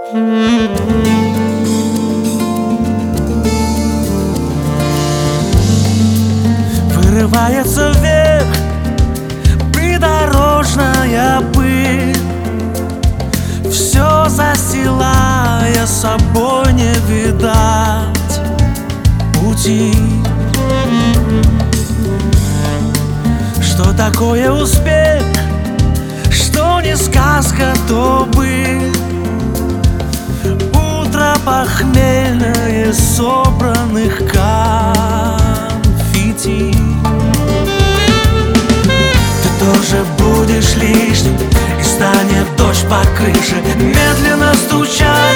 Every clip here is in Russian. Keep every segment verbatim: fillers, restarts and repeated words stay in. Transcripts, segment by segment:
Вырывается вверх придорожная пыль, все застилая собой, не видать пути. Что такое успех, что не сказка, то быль. Утро похмельное собранных конфетти. Ты тоже будешь лишним, и станет дождь по крыше медленно стучать.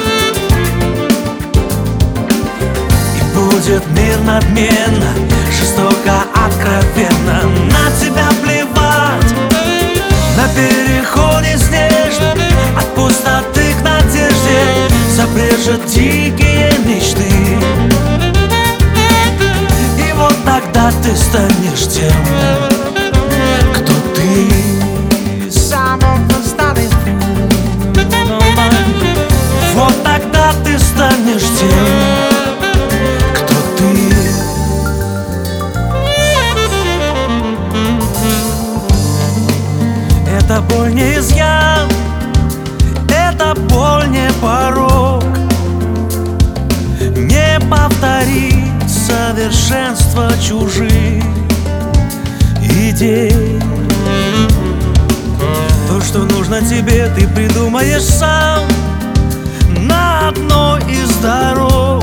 И будет мир надменно, жестоко, откровенно на тебя плевать. На переходе снежном от пустоты к надежде забрежет дикие мечты. И вот тогда ты станешь тем, кто ты. Вот тогда ты станешь тем, кто ты. Это боль не изъян, это боль не порок. Не повторить совершенство чужих идей. То, что нужно тебе, ты придумаешь сам на одной из дорог,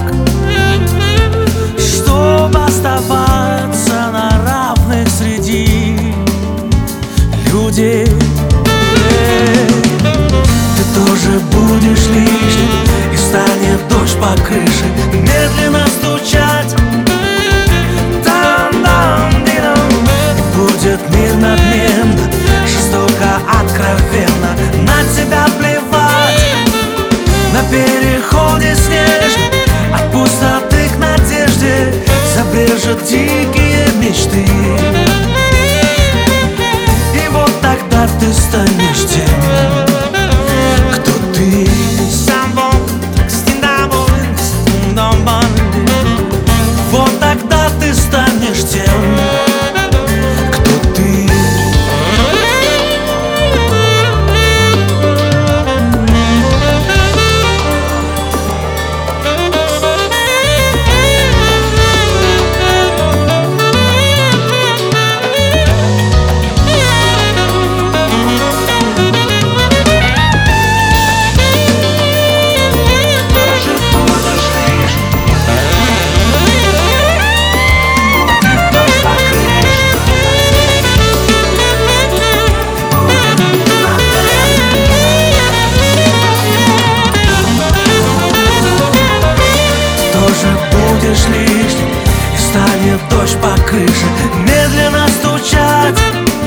чтобы оставаться на равных среди людей. Ты тоже будешь лишним, и станет дождь по крыше медленно стучать. Там-дам-дидам. Будет мир надменно, жестоко, откровенно на тебя плевать. На переходе снежном от пустоты к надежде забрежет дикие мечты. И вот тогда ты станешь тем, кто ты. Вот тогда ты станешь тем, кто ты. Будешь лишним, и станет дождь по крыше медленно стучать.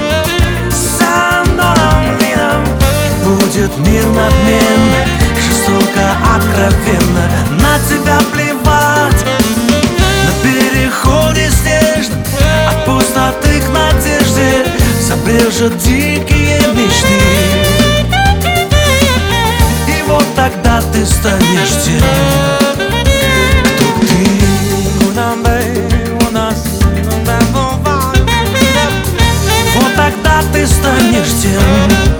Сам-дам-дидам. Будет мир надменно, жестоко, откровенно на тебя плевать. На переходе снежном от пустоты к надежде забрежет дикие мечты. И вот тогда ты станешь тем, вот тогда ты станешь тем,